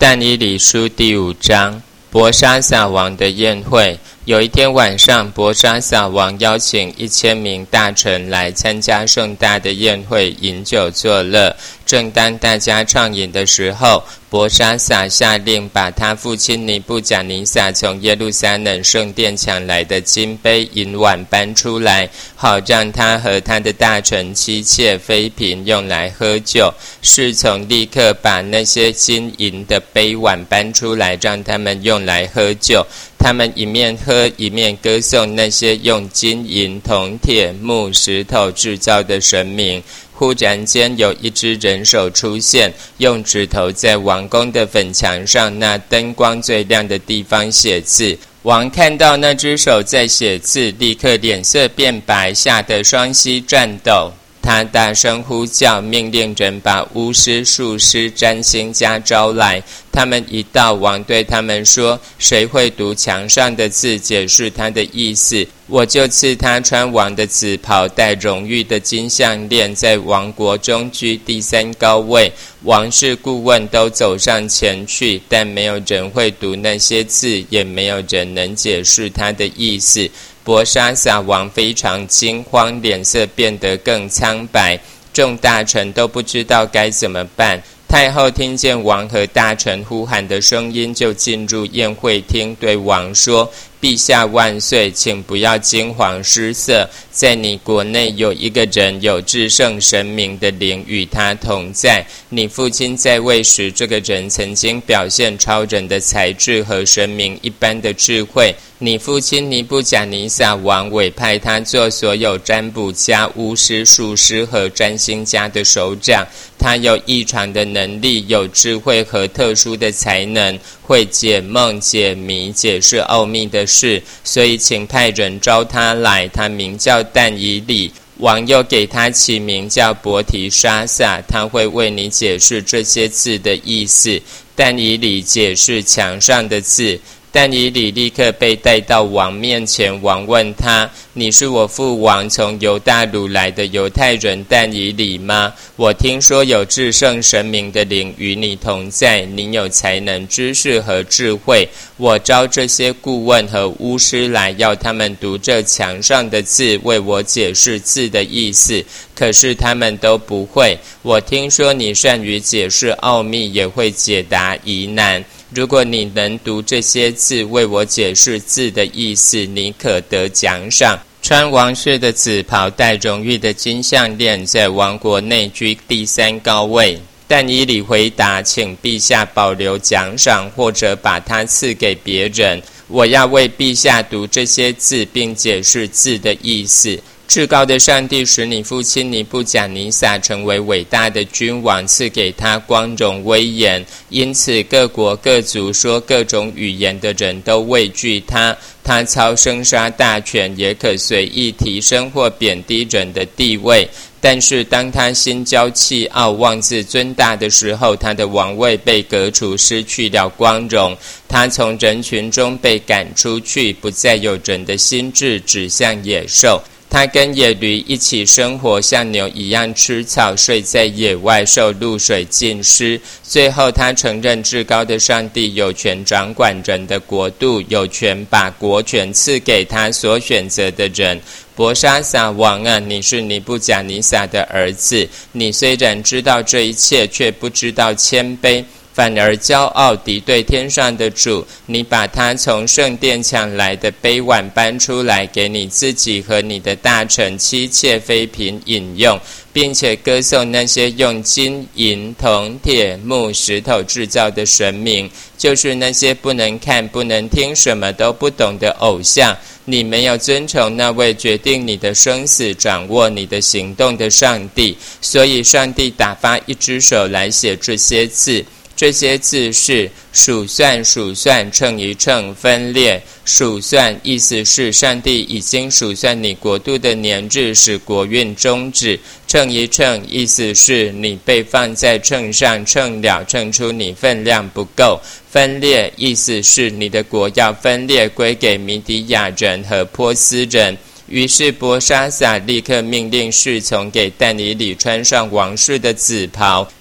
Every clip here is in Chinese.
但以理书第5章，伯沙撒王的宴会。有一天晚上，伯沙撒王邀请1000名大臣来参加盛大的宴会，饮酒作乐。正当大家畅饮的时候，伯沙撒下令把他父亲尼布甲尼撒从耶路撒冷圣殿抢来的金杯银碗搬出来，好让他和他的大臣妻妾妃嫔用来喝酒。侍从立刻把那些金银的杯碗搬出来，让他们用来喝酒。他们一面喝一面歌颂那些用金银铜铁木石头制造的神明。忽然间有一只人手出现，用指头在王宫的粉墙上那灯光最亮的地方写字。王看到那只手在写字，立刻脸色变白，吓得双膝颤抖。他大声呼叫，命令人把巫师、术师、占星家招来。他们一到，王对他们说：谁会读墙上的字，解释它的意思，我就赐他穿王的紫袍，戴荣誉的金项链，在王国中居第3高位。王室顾问都走上前去，但没有人会读那些字，也没有人能解释它的意思。伯沙撒王非常惊慌，脸色变得更苍白，众大臣都不知道该怎么办。太后听见王和大臣呼喊的声音，就进入宴会厅，对王说：陛下万岁，请不要惊慌失色。在你国内有一个人有至圣神明的灵与他同在。你父亲在位时，这个人曾经表现超人的才智和神明一般的智慧。你父亲尼布甲尼撒王委派他做所有占卜家、巫师、术师和占星家的首长。他有异常的能力，有智慧和特殊的才能，会解梦、解谜、解释奥秘的事，所以请派人招他来。他名叫但以理，王又给他起名叫伯提沙撒，他会为你解释这些字的意思。但以理解释墙上的字。但以理立刻被带到王面前，王问他：你是我父王从犹大掳来的犹太人但以理吗？我听说有至圣神明的灵与你同在，你有才能、知识和智慧。我召这些顾问和巫师来，要他们读这墙上的字，为我解释字的意思，可是他们都不会。我听说你善于解释奥秘，也会解答疑难。如果你能读这些字，为我解释字的意思，你可得奖赏。穿王室的紫袍，戴荣誉的金项链，在王国内居第3高位。但以理回答：请陛下保留奖赏，或者把它赐给别人。我要为陛下读这些字，并解释字的意思。至高的上帝使你父亲尼布甲尼撒成为伟大的君王，赐给他光荣威严，因此各国各族说各种语言的人都畏惧他。他操生杀大权，也可随意提升或贬低人的地位。但是当他心骄气傲、妄自尊大的时候，他的王位被革除，失去了光荣。他从人群中被赶出去，不再有人的心智，只像野兽。他跟野驴一起生活，像牛一样吃草，睡在野外，受露水浸湿。最后他承认至高的上帝有权掌管人的国度，有权把国权赐给他所选择的人。伯沙撒王啊，你是尼布甲尼撒的儿子，你虽然知道这一切，却不知道谦卑，反而骄傲，敌对天上的主。你把他从圣殿抢来的杯碗搬出来，给你自己和你的大臣、妻妾、妃嫔饮用，并且歌颂那些用金银铜铁木石头制造的神明，就是那些不能看不能听什么都不懂的偶像。你没有遵从那位决定你的生死、掌握你的行动的上帝，所以上帝打发一只手来写这些字。这些字是数算、数算、称一称、分裂。数算意思是上帝已经数算你国度的年日，使国运终止。称一称意思是你被放在秤上，称了，称出你分量不够。分裂意思是你的国要分裂，归给米底亚人和波斯人。于是伯沙撒立刻命令侍从给但以理穿上王室的紫袍，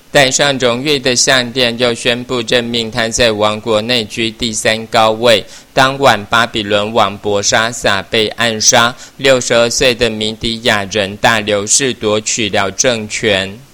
戴上荣誉的项链，又宣布任命他在王国内居第3高位。当晚，巴比伦王伯沙撒被暗杀，62岁的米底亚人大流士夺取了政权。